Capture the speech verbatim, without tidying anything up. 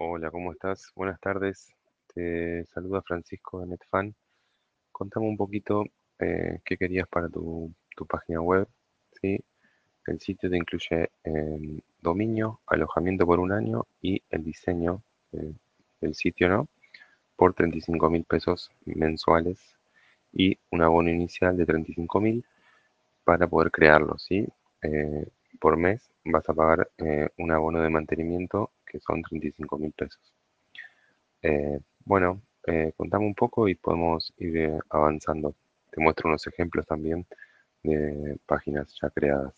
Hola, ¿cómo estás? Buenas tardes. Te saluda Francisco de Netfan. Contame un poquito eh, qué querías para tu, tu página web, ¿sí? El sitio te incluye em, dominio, alojamiento por un año y el diseño eh, del sitio, ¿no? Por treinta y cinco mil pesos mensuales y un abono inicial de treinta y cinco mil para poder crearlo, ¿sí? Eh, por mes vas a pagar eh, un abono de mantenimiento que son treinta y cinco mil pesos. Eh, bueno, eh, contame un poco y podemos ir eh, avanzando. Te muestro unos ejemplos también de páginas ya creadas.